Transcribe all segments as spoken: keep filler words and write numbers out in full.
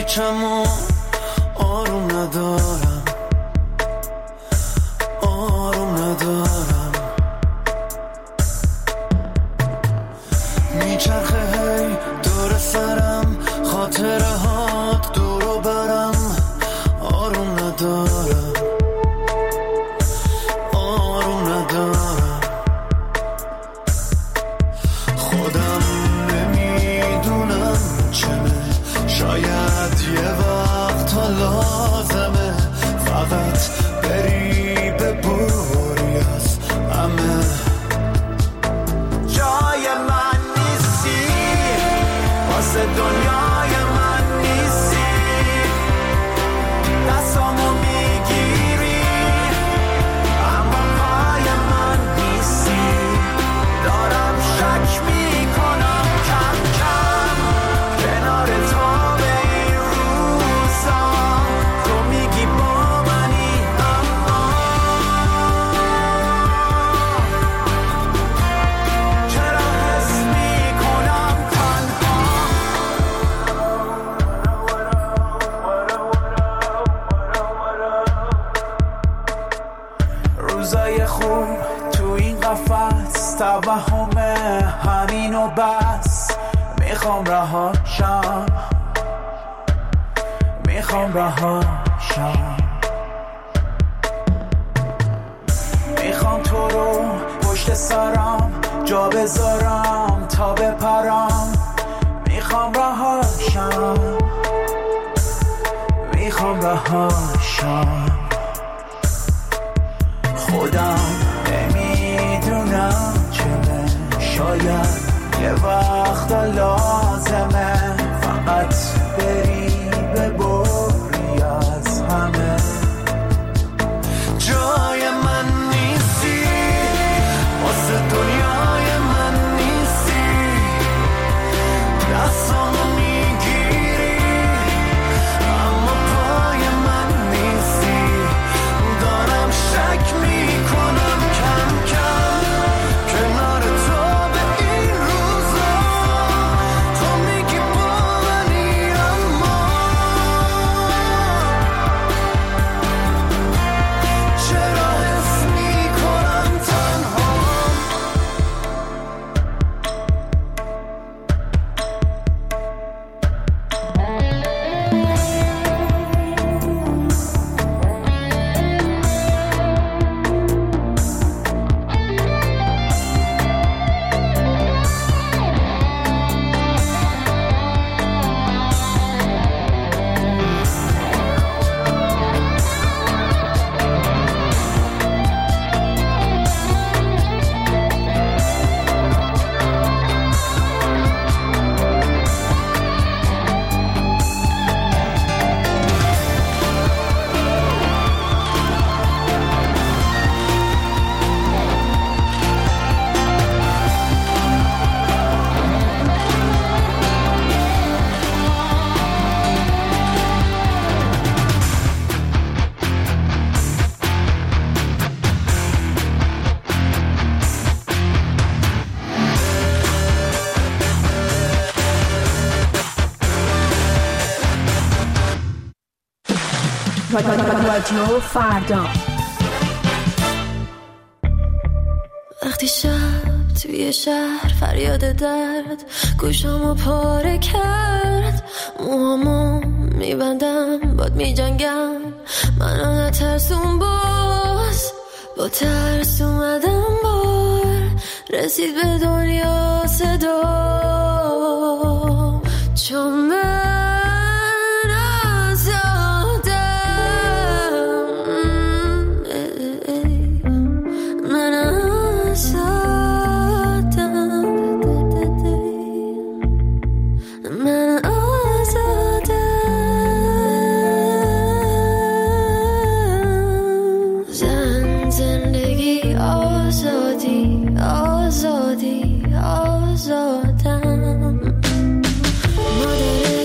پیچمو آروم ندارم، آروم ندارم، میچرخه هی دور سرم، خاطره هات دورو برم، آروم ندارم، آروم ندارم، خودم نمیدونم چمه، شاید یه وقت ها لازمه فقط بری ببری از همه. جای من نیستی واسه دنیای من نیستی، دستامو میگیری اما پای من نیستی، دارم شک میکنم کم کم کنار تو به این روزا، تو میگی با منی اما چرا حس میکنم تنها. روزای خوب تو این قفس توهمه همین و بس، میخوام رهاشم، میخوام رهاشم، میخوام تو رو پشت سرم جا بذارم تا بپرم، میخوام رهاشم، میخوام رهاشم، خودم نمیدونم چمه، شاید یه وقت لازمه فقط بری ببری از همه. جای من نیستی واسه دنیای من نیستی، دستامو میگیری اما پای من نیستی، دارم شک میکنم کم کم کنار تو به این روزا، تو میگی با منی اما چرا حس میکنم تنها. رادیو فردا. وقتی شب توی شهر فریاد درد گوشامو پاره کرد، موهامو میبندم باد میجنگم، منو نترسون باز، با ترس اومدم بار رسید به دنیا صدا، چون من آزادی آزادم، مادر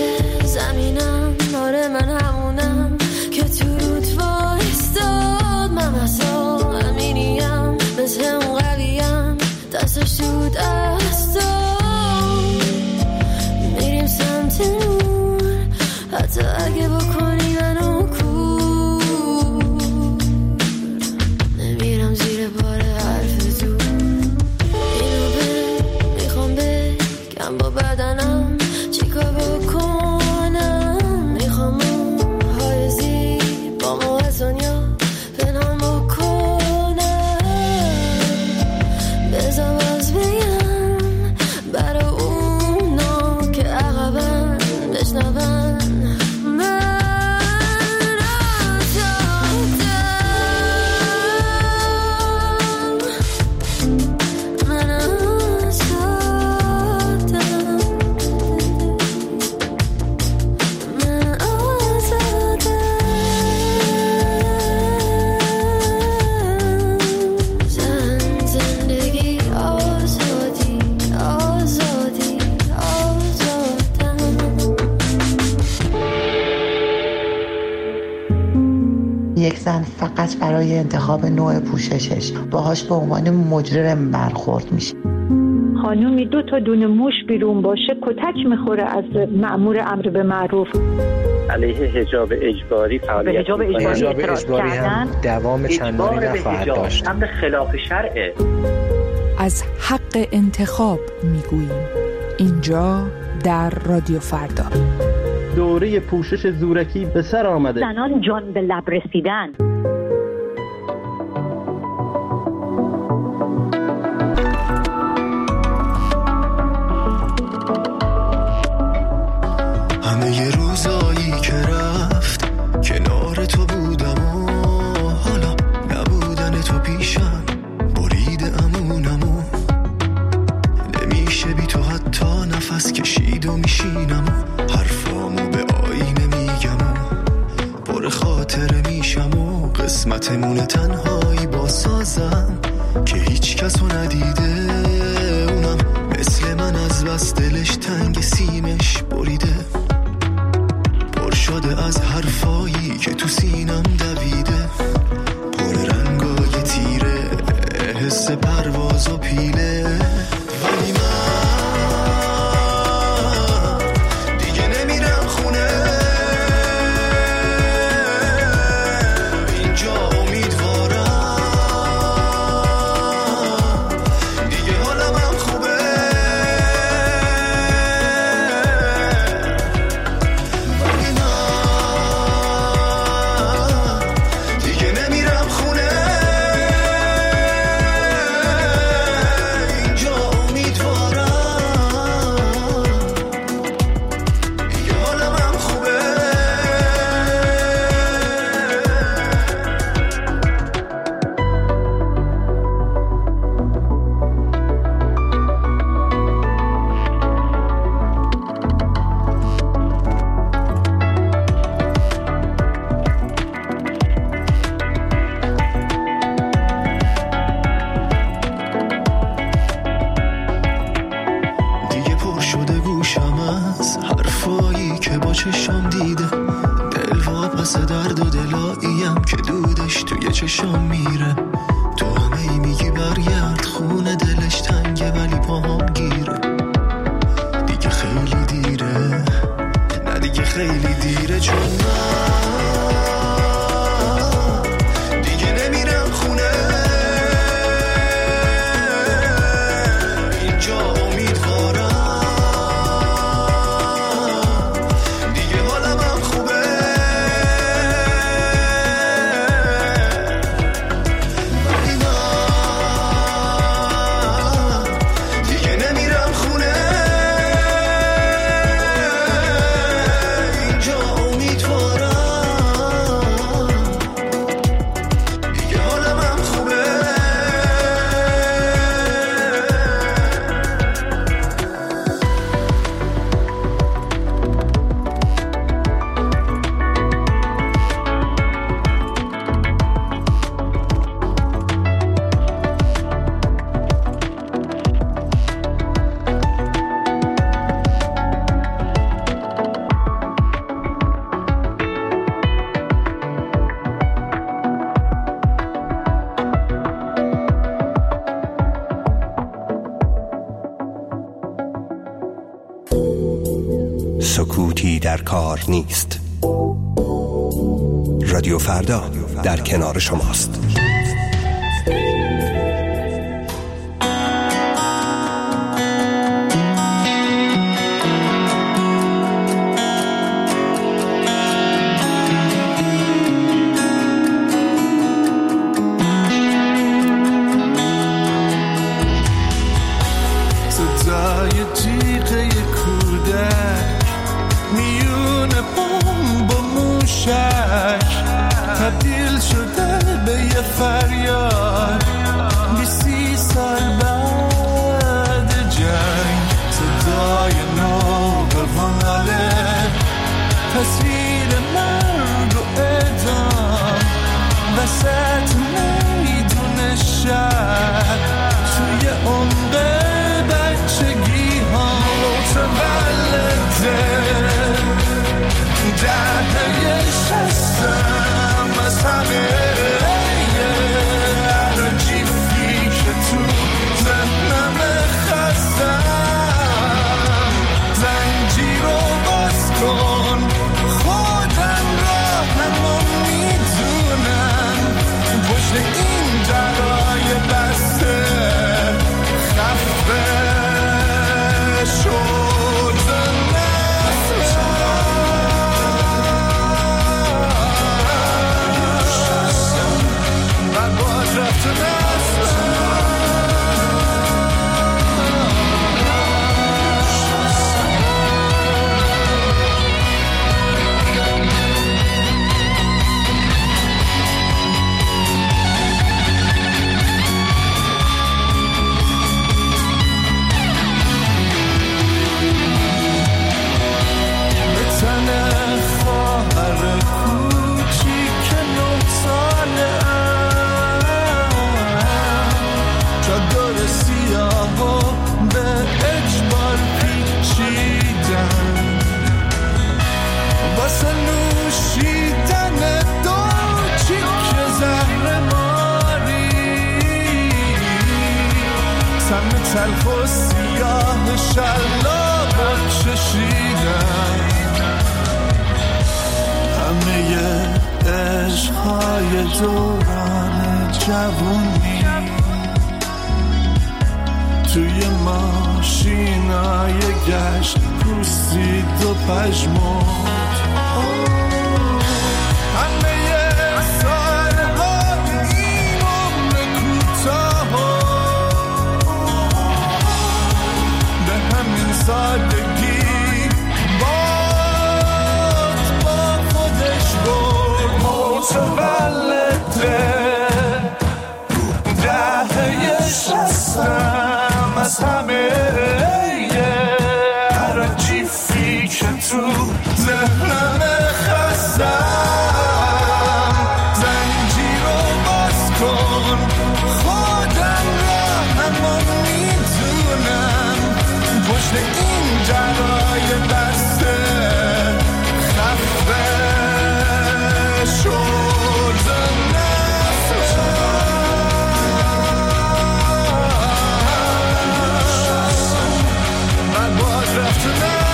یک زن فقط برای انتخاب نوع پوششش باهاش به عنوان مجرم برخورد میشه. خانومی دو تا دونه موش بیرون باشه کتک میخوره از مأمور امر به معروف. علیه حجاب اجباری فعالیت حجاب اجباری, حجاب اجباری هم دوام چندانی نخواهد داشت. امر خلاف شرعه. از حق انتخاب میگوییم اینجا در رادیو فردا. دوره پوشش زورکی به سر آمده. زنان جان به لب رسیدن. همه ی روزایی که رفت کنار تو بودم و حالا نبودن تو پیشم برید امونمو نمیشه بی تو حتی نفس کشید و میشینم و حرفامو به آینه میگم و پر خاطره میشم و قسمتمونه تنهایی با سازم که هیچ کسو ندیده اونم مثل من از بس دلش تنگ سیمش بریده شده از حرفایی که تو سینم دویده پر رنگای تیره حس پرواز و پیله ولی من دیگه نمیرم خونه اینجا امیدوارم دیگه حالم هم خوبه چشم دیده دل واپس درد و دلاییم که دودش توی چشم میره تو همه ای میگی برگرد خونه دلش تنگه ولی پاهم گیره دیگه خیلی دیره نه دیگه خیلی دیره چون من دیگه نمیرم خونه اینجا امیدوارم سکوتی در کار نیست. رادیو فردا در کنار شماست. تبدیل شده به یه فریاد بیسی سال بعد جنگ صدای نوبواناله تصویر مرگ و اعدام وسط میدون شهر توی عمق بچگی ها متولده در دل شستم از همه تلخ و سیاه شلاق چشیدم، همه عشقهای دوران جوونی توی ماشینای گشت پوسید و پژمرد. سادگی باد با خودش برد. متولده دهه شستم از همه هر جیفی که تو ذهنم خستم. زنجیر رو باز کن خودم را همان میدونم، پشت این جرای بسته خفه شد نفسم. من باز رفت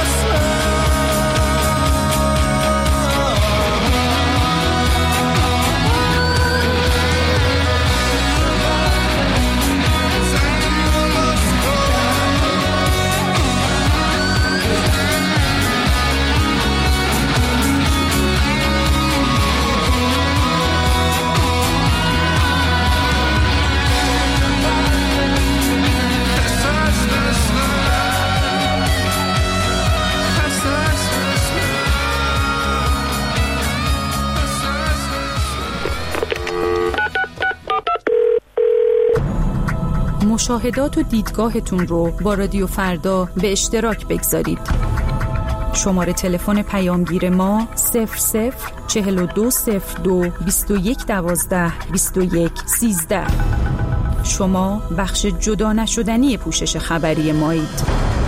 مشاهدات و دیدگاهتون رو با رادیو فردا به اشتراک بگذارید. شماره تلفن پیامگیر ما صفر صفر چهل و دو صفر دو بیست و یک دوازده بیست و یک سیزده. شما بخش جدا نشدنی پوشش خبری مایید.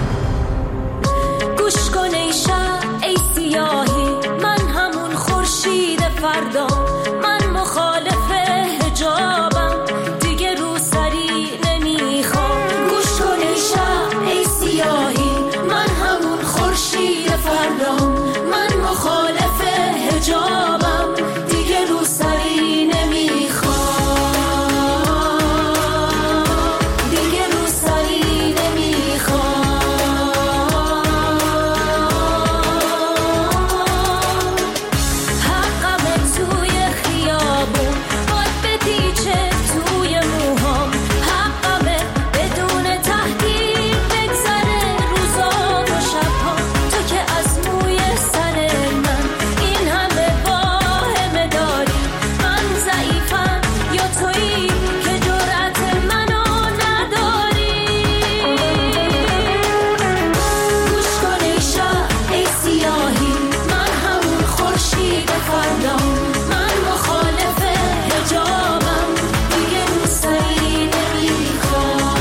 گوش کن ای شب ای سیاهی، من همون خورشید فردا، من مخالف حجابم دیگه رو سری نمیخوام. گوش کن ای شب ای سیاهی، من همون خورشید فردا، من مخالف حجابم دیگه رو سری نمیخوام، دیگه رو سری نمیخوام. حقم توی خیابون باد بپیچه توی موهام، حقم بدون تحقیر بگذره روزا و شبها. تو که از موی سر من این همه واهمه داری، من ضعیفم یا تویی که جرأت منو نداری. گوش کن ای شب ای سیاهی، من همون خورشید فردا، من مخالف حجابم دیگه رو سری نمیخوام.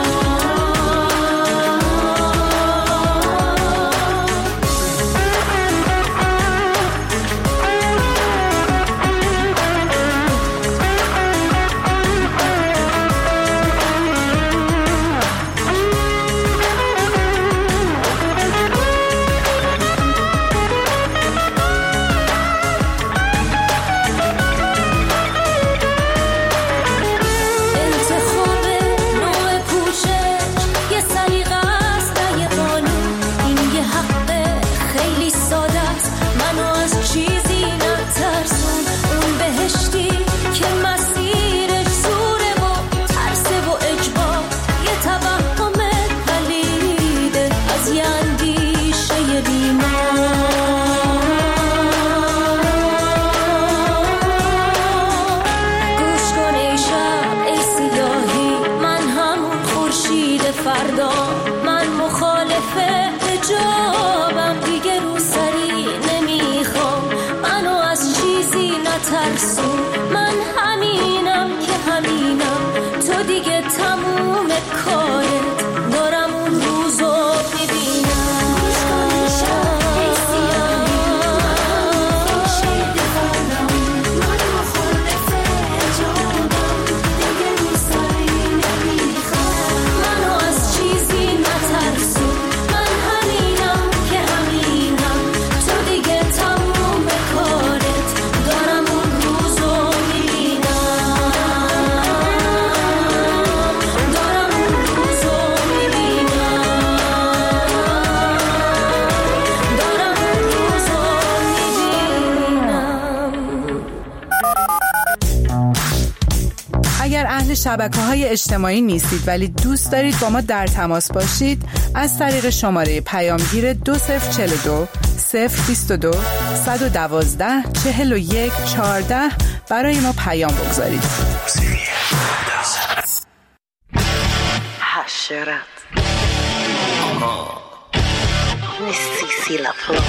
انتخاب نوع پوشش یه سلیقه است نه یه قانون، این یه حق خیلی ساده است، منو از چیزی نترسون. اون بهشتی که مسیرش زوره و ترسه و اجبار، یه توهم پلیده از یه اندیشه بیمار. گوش کن ای شب ای سیاهی، من همون خورشید فردا، من مخالف حجابم دیگه رو سری نمیخوام. منو از چیزی نترسون، من همینم که همینم، تو دیگه تموم کارت، دارم اون روزو میبینم. گوش کن ای شب ای سیاهی، من خورشید فردا، من مخالف حجابم دیگه رو سری نمیخوام. منو از شبکه‌های اجتماعی نیستید ولی دوست دارید با ما در تماس باشید، از طریق شماره پیامگیر دو صفر چهل و دو صفر بیست و دو صد و دوازده چهل و یک چهارده برای ما پیام بگذارید. حشرت نیستی لا فلور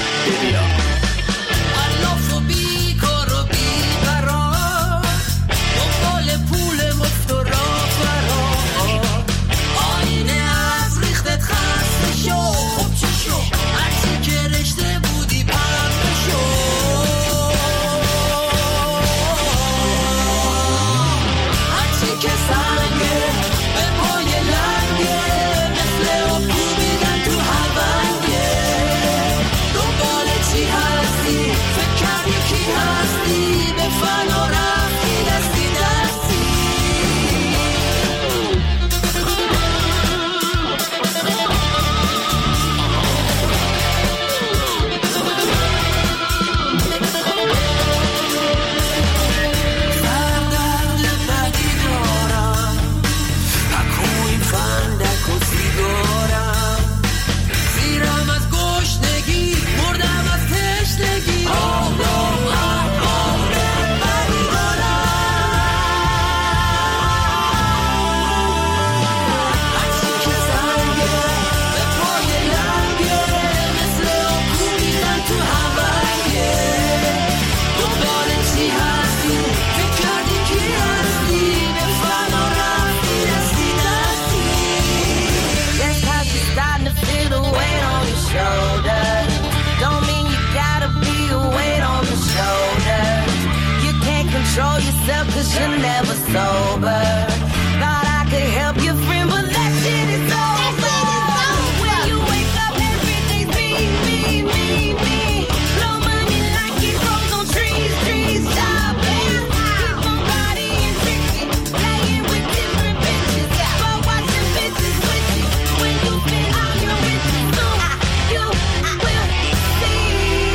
You're never sober. Thought I could help your friend, but that shit is over. When you wake up, everything's me, me, me, me. Blow money like it grows on trees, trees. Shopping, keep on bodying tricky, playing with different bitches, but watching bitches with you. When you spend all your riches, soon you will see.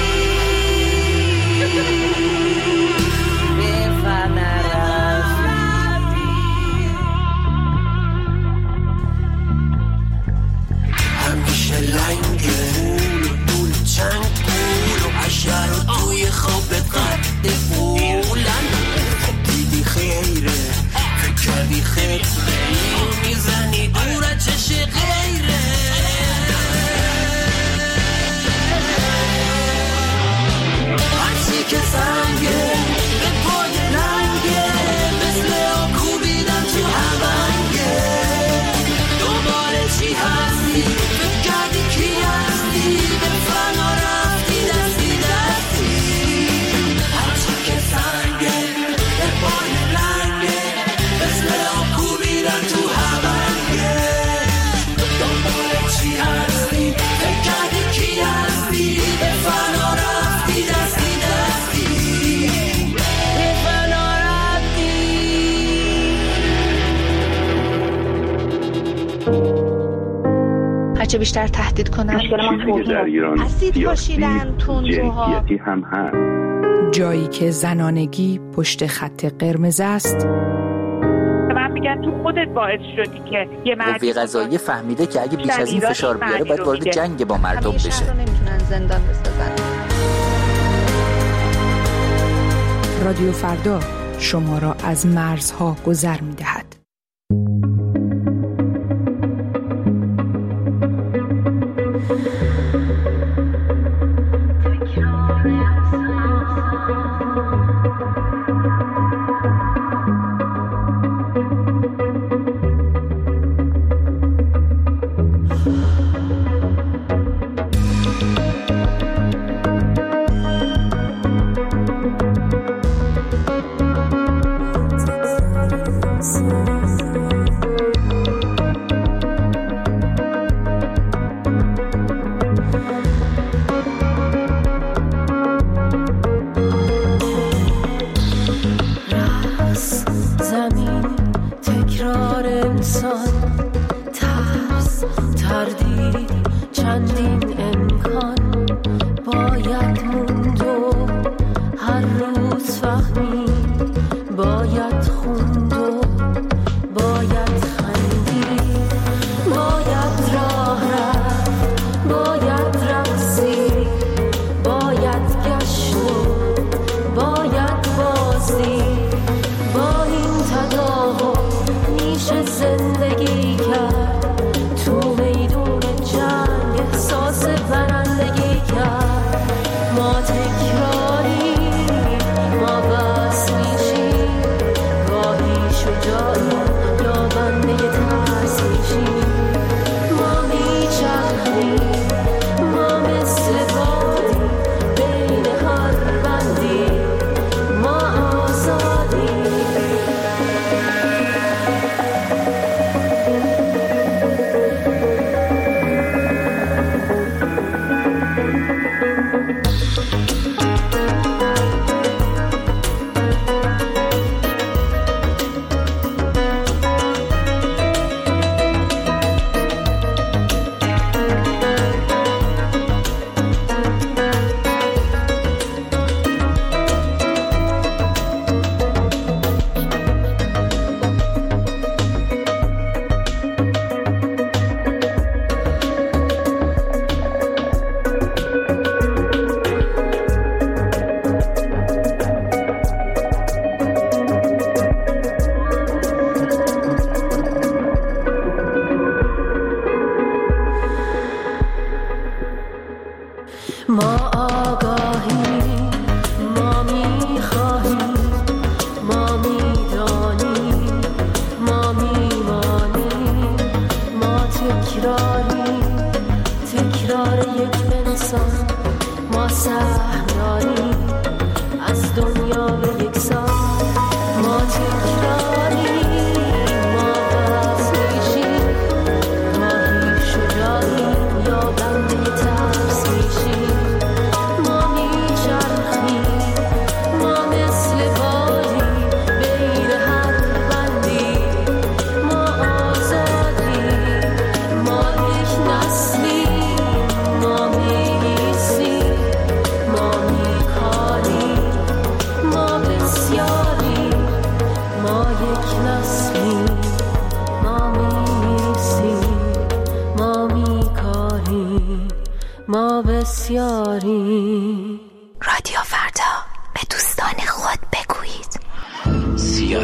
If I not چه بیشتر تهدید کنن در ایران اسید پاشیدن تندروها هم هست. جایی که زنانگی پشت خط قرمز است. من میگن تو خودت باعث شدی که یه مرد قوه قضاییه فهمیده که اگه بیش از این فشار بیاره باید وارد جنگ با مردم بشه. همیشه رو نمیتونن زندان بسازن. رادیو فردا شما را از مرزها گذر می‌دهد.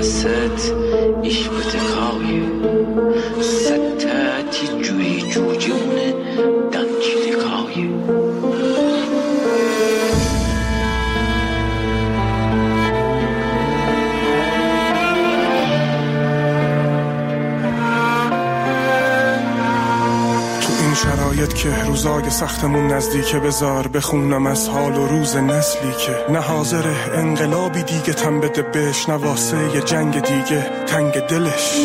دست ایش بتکای ستتی جوی جوجون دنچی دکای شرایط که روزای سختمون نزدیکه بذار بخونم از حال و روز نسلی که نه حاضره انقلابی دیگه تن بده بهش، نه واسه یه جنگ دیگه تنگ دلش،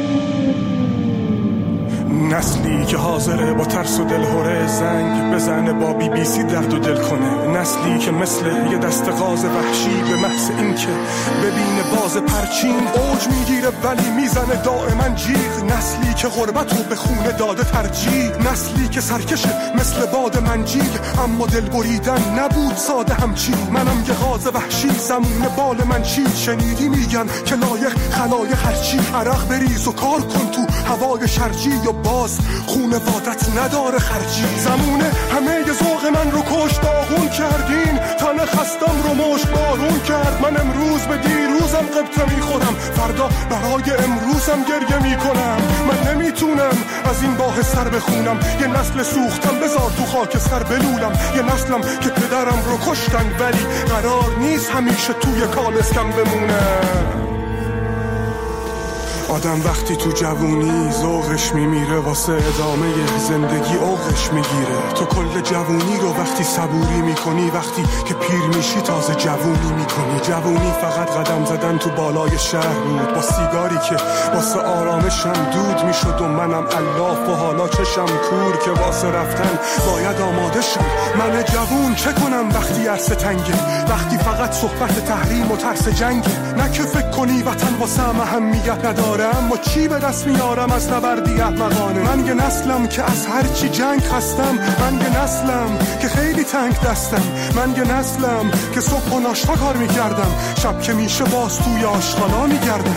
نسلی که حاضره با ترس و دلهوره زنگ بزنه با بی بی سی درد و دل کنه، نسلی که مثل یه دست غاز وحشی به محض این که ببینه باز پرچین اوج میگیره ولی میزنه دائما جیغ، نسلی که غربتو به خونه داده ترجیح، نسلی که سرکشه مثل باد منجیل اما دل بریدن نبود ساده همچین، منم یه غاز وحشی زمون بال من چید، شنیدی میگن که لایق خلایق هرچی، عرق بریز و کار کن تو هوای شرجی و باز خونه وادت نداره خرجی، زمونه همه ی ذوق من رو کش داغون کردین، تن خستم رو مشت بارون کرد، من امروز به دیروزم قبطه میخورم فردا برای امروزم گریه میکنم، من نمیتونم از این باه سر بخونم، یه نسل سوختم بذار تو خاک سر بلولم، یه نسلم که پدرم رو کشتن ولی قرار نیست همیشه توی کالسکم بمونم. آدم وقتی تو جوونی ذوقش میمیره واسه ادامه زندگی اوقش میگیره، تو کل جوونی رو وقتی صبوری میکنی وقتی که پیر میشی تازه جوونی میکنی، جوونی فقط قدم زدن تو بالای شهر بود با سیگاری که واسه آرامشم دود میشد و منم الاف و حالا چشم کور که واسه رفتن باید آماده شم، من جوون چه کنم وقتی عرصه تنگه، وقتی فقط صحبت تحریم و ترس جنگه، نه که فکر کنی وطن واسه اهمیت نداره اما چی به دست میارم از نبردی احمقانه، من یه نسلم که از هر چی جنگ هستم، من یه نسلم که خیلی تنگ دستم، من یه نسلم که صبح و ناشتا کار میکردم شب که میشه باز توی آشغالا میگردم.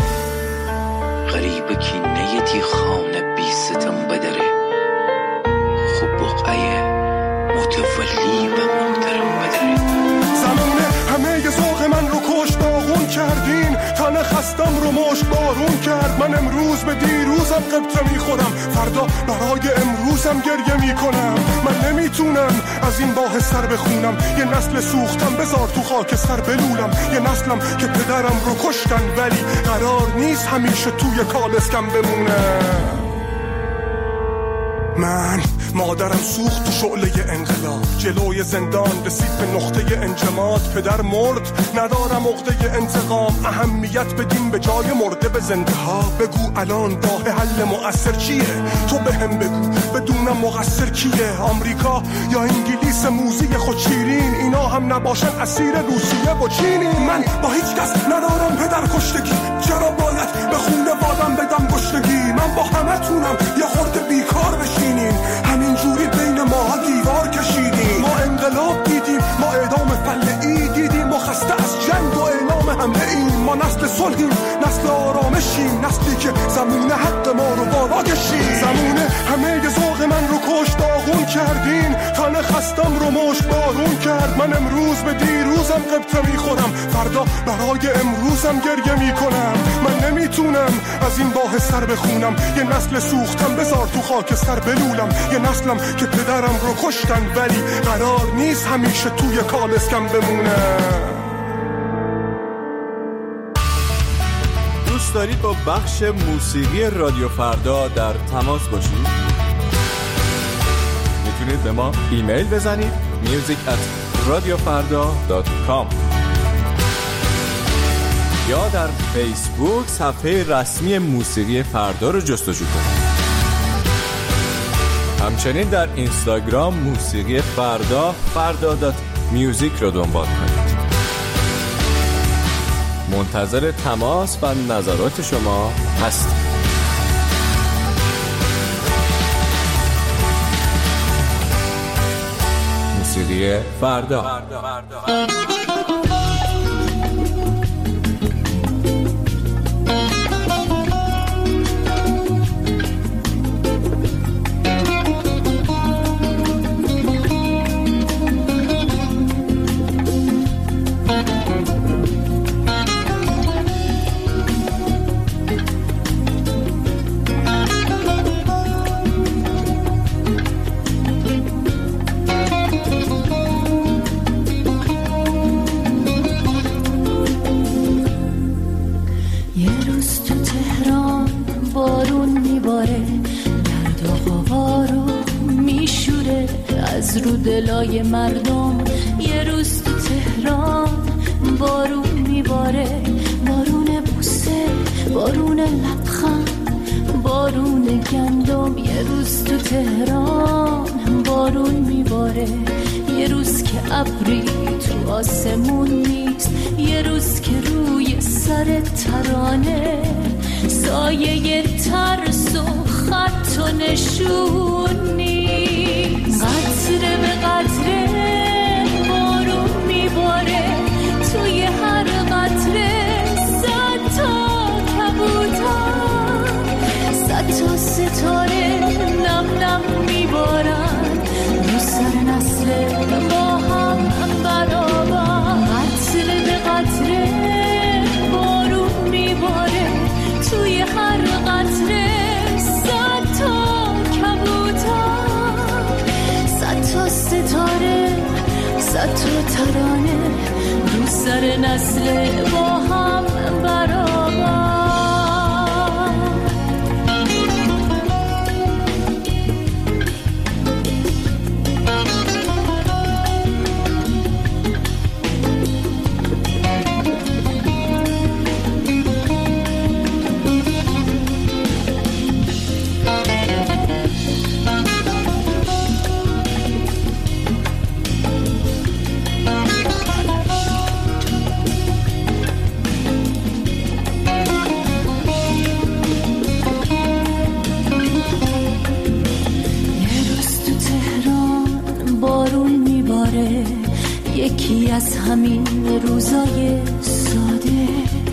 غریب کینه تی خانه بی ستم بدره خوب بقعه متولی و محترم بدره، زمونه همه ی ذوق من رو کش داغون کردین، تن خستم رو مشت بارون کرد، من امروز به دیروزم قبطه میخورم فردا برای امروزم گریه میکنم، من نمیتونم از این باه سر بخونم، یه نسل سوختم بذار تو خاک سر بلولم، یه نسلم که پدرم رو کشتن ولی قرار نیست همیشه توی کالسکم بمونم. من مادرم سوخت تو شعله انقلاب، جلوی زندان رسید به نقطه انجماد، پدر مرد ندارم عقده انتقام، اهمیت بدیم به جای مرده به زنده ها، بگو الان راه حل مؤثر چیه، تو بهم بگو بدونم مقصر کیه، آمریکا یا انگلیس موزی خود شیرین، اینا هم نباشن اسیر روسیه و چینی، من با هیچ کس ندارم پدر کشتگی، چرا باید به خونه وادم بدم گشتگی، من با همه تونم یه خورده بیکار بشینیم، همین جوری بین ما دیوار کشیدیم، ما انقلاب دیدیم، ما اعدام فلعی دیدیم، ما خسته از جنگ و اعلام حمله ایم، ما نسل صلحیم، نسل آرامشیم، نسلی که زمونه حق ما رو بالا کشید، زمونه همه ی ذوق من رو کش داغون کردین، تن خستم رو مشت بارون کرد، من امروز به دیروزم قبطه میخورم فردا برای امروزم گریه میکنم، من نمیتونم از این باه سر بخونم، یه نسل سوختم بذار تو خاک سر بلولم، یه نسلم که پدرم رو کشتن ولی قرار نیست همیشه توی کالسکم بمونم. دوست دارید با بخش موسیقی رادیو فردا در تماس باشید؟ میتونید به ما ایمیل بزنید music at radiofarda dot com یا در فیسبوک صفحه رسمی موسیقی فردا رو جستجو کنید. همچنین در اینستاگرام موسیقی فردا فردا دات میوزیک رو دنبال کنید. منتظر تماس و نظرات شما هستیم. موسیقی فردا. روز رو دلای مردم، یه روز تو تهران بارون میباره، بارون بوسه، بارون لبخند، بارون گندم. یه روز تو تهران بارون میباره، یه روز که ابری تو آسمون نیست، یه روز که روی سر ترانه سایه ترس و خط و نشون نیست. قطره به قطره بارون میباره، توی هر قطره صد تا کبوتر، صد تا ستاره نم نم میبارن رو سر نسل با هم برابر. قطره به قطره بارون میباره، توی هر قطره صد تا کبوتر، صد تا ستاره، صد تا ترانه رو سر نسل با هم برابر. یکی از همین روزای ساده،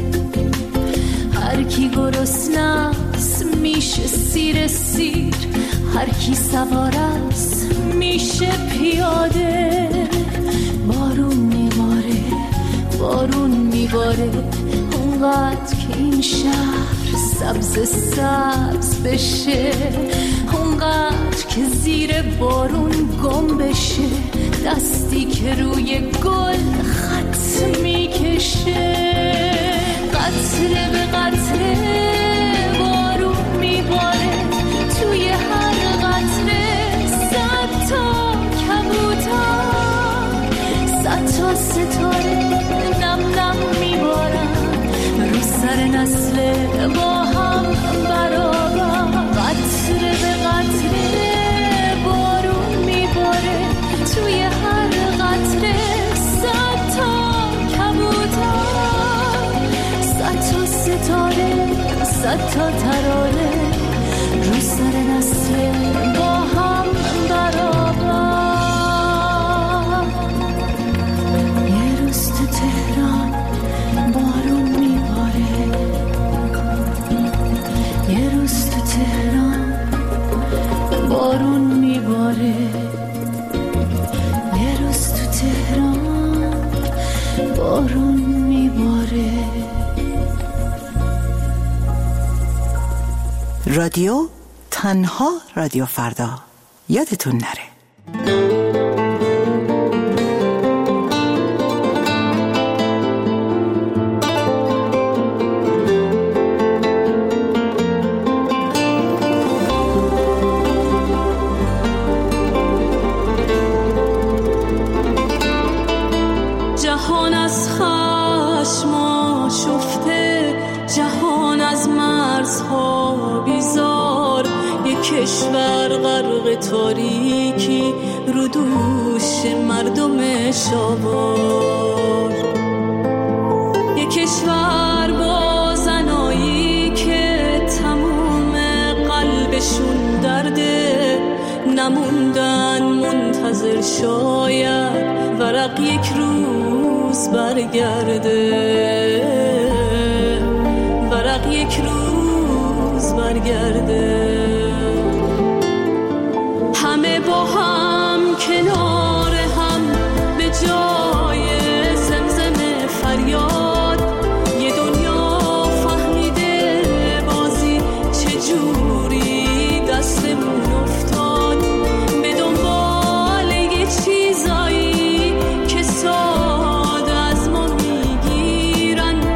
هر کی گرسنه‌ست میشه سیر سیر، هر کی سوار است میشه پیاده. بارون میباره، بارون میباره، اونقدر که این شهر سبز سبز بشه، اونقدر که زیر بارون گم بشه، دستی که روی گل خط میکشه. قطره به قطره بارون میباره، توی هر قطره صد تا کبوتر، صد تا ستاره نم نم میبارن رو سر نسل با هم برابر. قطره به قطره بارون میباره، توی هر قطره صد تا کبوتر، صد تا ستاره، صد تا ترانه رو سر نسل با هم برابر. یه روز تو تهران بارون میباره، یه روز تو تهران بارون میباره، یه روز تو تهران بارون میباره. رادیو تنها رادیو فردا، یادتون نره. جهان از خشم آشفته، جهان از مرزها بیزار، یک کشور غرق تاریکی رو دوش مردم شاوار، یک کشور با زنایی که تموم قلبشون درده، نموندن منتظر شاید ورق یک روز برگرده، ورق یک روز برگرده. همه با هم کنار هم به جای زمزم فریاد، یه دنیا فهمیده بازی چجوری دستمون افتاد، به دنبال یه چیزایی که ساده از ما میگیرن،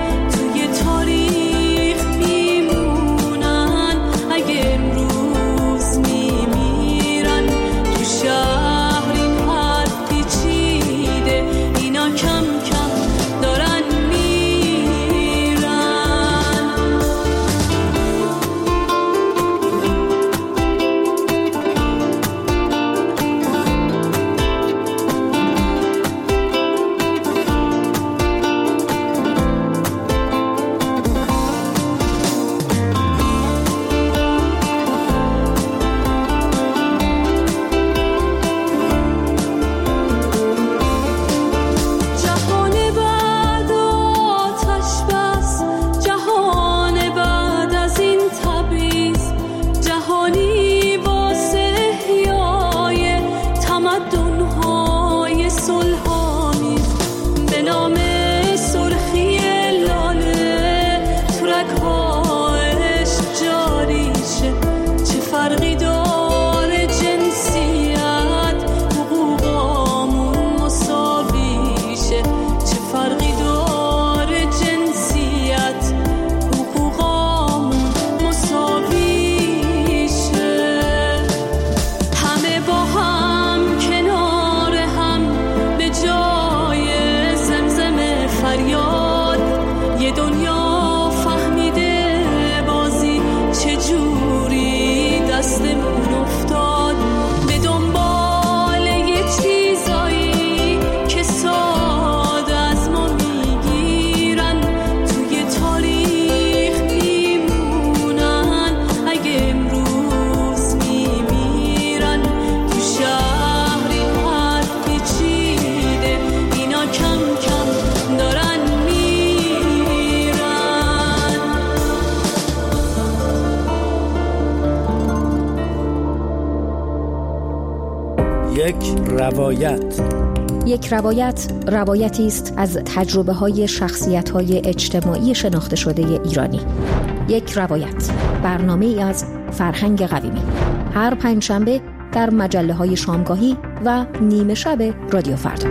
یک روایت. یک روایت روایتی است از تجربه های شخصیت های اجتماعی شناخته شده ایرانی. یک روایت، برنامه ای از فرهنگ قویمی، هر پنجشنبه در مجله های شامگاهی و نیمه شب رادیو فردا.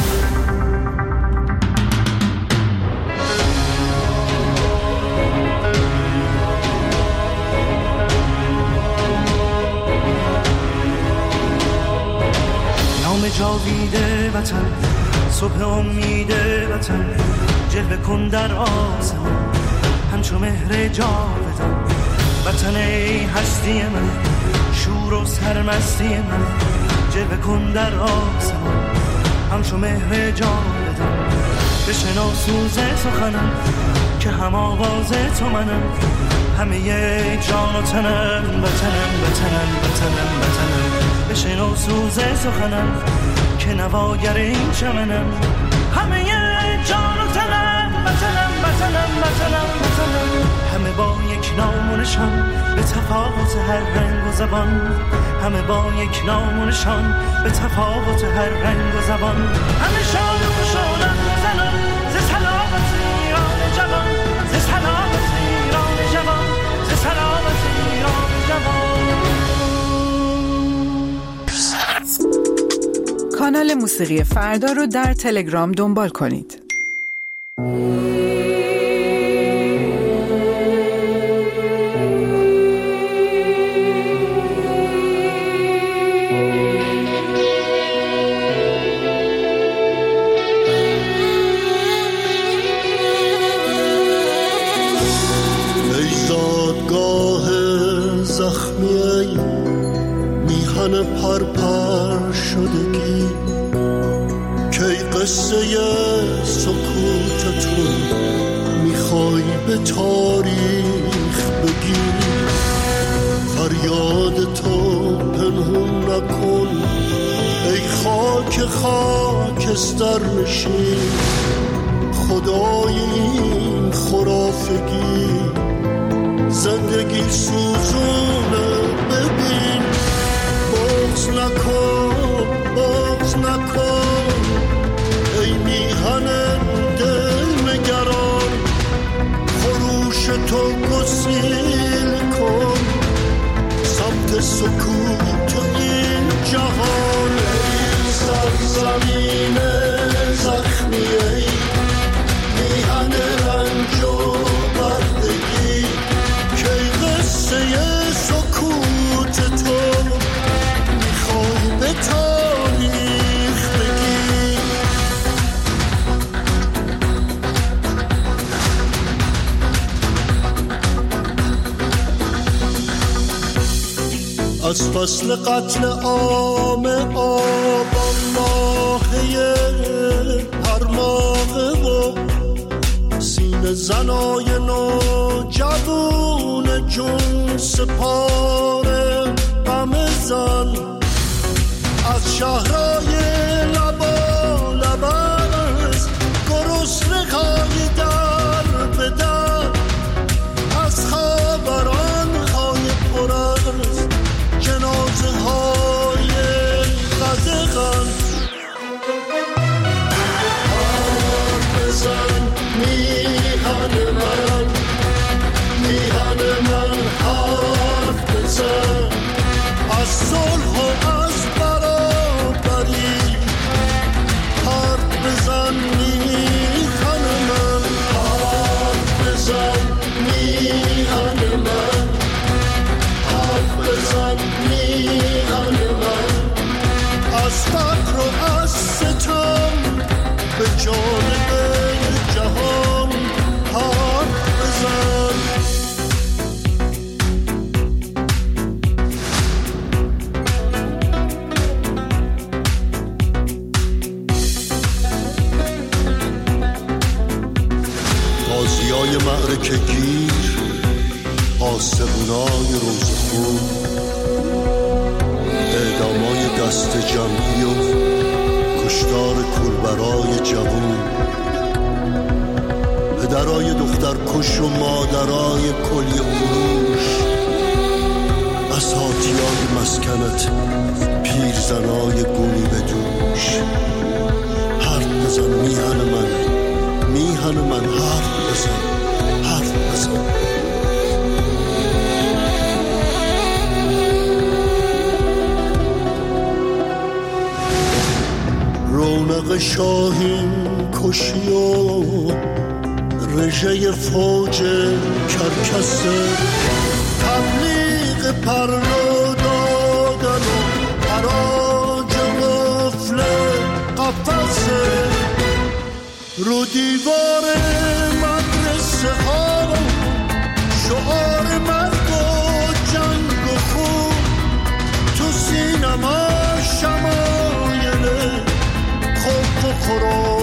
جاویده وطن، صبح امید وطن، جلوه کن در آسمان همچو مهر جاودان. وطن ای هستی من، شور و سرمستی من، جلوه کن در آسمان همچو مهر جاودان. بشنو سوز سخنم که هم آواز تو منم، همه یک جان و تنم، وطنم وطنم وطنم وطنم. بشنو سوز سخنم که نواگر این چمنم، همه یک جان و تنم، وطنم وطنم وطنم وطنم. همه با یک نام و نشان، به تفاوت هر رنگ و زبان، همه با یک نام و نشان، به تفاوت هر رنگ و زبان. همه شاد و خوشحالم زنان، ز سلامت ایران جوان، ز سلامت ایران جوان، ز سلامت ایران جوان. کانال موسیقی فردا رو در تلگرام دنبال کنید. ای زادگاه زخمی، میهن پرپر شدگی، قصه سکوتتون میخوای به تاریخ بگی. فریاد تو پنهون نکن ای خاک خاکستر نشین، خدای این خرافگی زندگی سوزونه. ببین بغض نکن بغض نکن ای میهن دل نگران، خروش تو گسیل کن سمت سکوت این جهان. ای سرزمین زخمی، ای میهن رنج و بردگی، که قصه سکوت تو میخوای به تاریخ بگی. از فصل قتل عام آبان ماهی هر ماهه و سینه زنای نو جوون جون سپاره غم زن. از شهرهای لبا لبرز گرسنه های در به در، از خبران های پرز جنازه های قدغن. حرف بزن میهن من، میهن من حرف بزن از صلح و از برابری. حرف بزن میهن من، حرف بزن میهن من، حرف بزن میهن من. از فقر و از ستم به جانب جهان حرف بزن. غازیای معرکه گیر، آسمونای روزخون، اعدامای دست جمعی و کشتار کولبرای جوون، پدرای دختر کش و مادرای کلی فروش، بساطیای مسکنت پیرزنای گونی به دوش حرف بزن میهن من میهن من حرف بزن حرف بزن رونق شاهین کشی و رژه فوج کرکسه تبلیغ پرنو دادن و حراج قفل قفصه رو دیوار مدرسه ها شعار مرگ و جنگ و خون تو سینما شمایل خوب و خورو